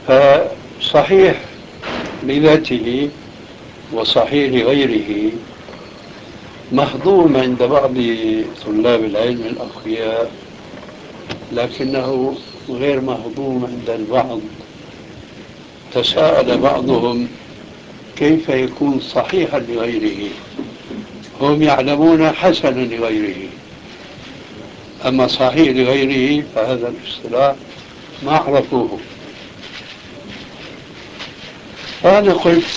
فصحيح لذاته وصحيح لغيره مهضوم عند بعض طلاب العلم الأقوياء، لكنه غير مهضوم عند البعض. تساءل بعضهم كيف يكون صحيحا لغيره، هم يعلمون حسنا لغيره، أما صحيح لغيره فهذا الاصطلاح ما عرفوه. فأنا قلت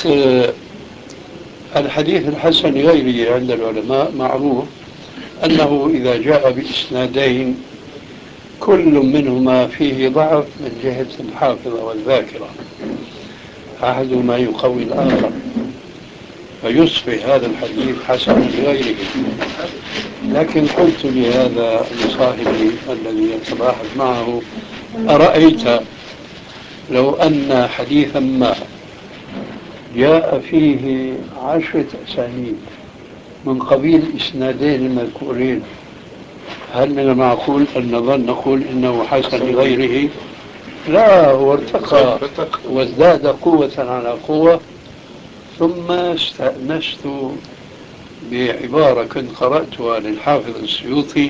الحديث الحسن لغيره عند العلماء معروف أنه إذا جاء بإسنادين كل منهما فيه ضعف من جهة الحافظة والذاكرة، أحدهما يقوي الآخر فيصبح هذا الحديث حسنا لغيره. لكن قلت لهذا لصاحبي الذي يتباحث معه: أرأيت لو أن حديثا ما جاء فيه 10 أسانيد من قبيل إسنادين المذكورين، هل من المعقول أن نقول إنه حسن لغيره؟ لا، هو ارتقى وازداد قوة على قوة. ثم استأنست بعبارة كنت قرأتها للحافظ السيوطي،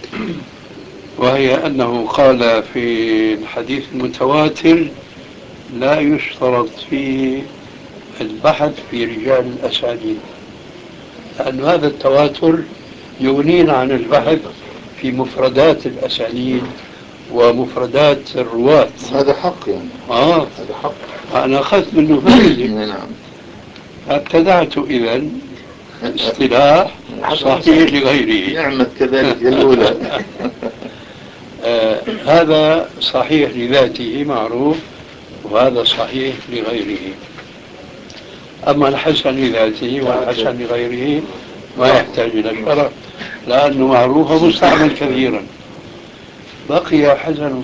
وهي أنه قال في الحديث المتواتر لا يشترط فيه البحث في رجال الأسانيد، لأن هذا التواتر يغنينا عن البحث في مفردات الأسانيد ومفردات الرواة. هذا حق يعني. هذا حق. أنا أخذت منه فائدة. نعم. فابتدعت إذن اصطلاح صحيح لغيره. نعمة كذلك الأولى. هذا صحيح لذاته معروف، وهذا صحيح لغيره. أما الحسن لذاته والحسن لغيره ما يحتاج إلى شرح، لأنه معروف ومستعمل كثيرا. بقي حسن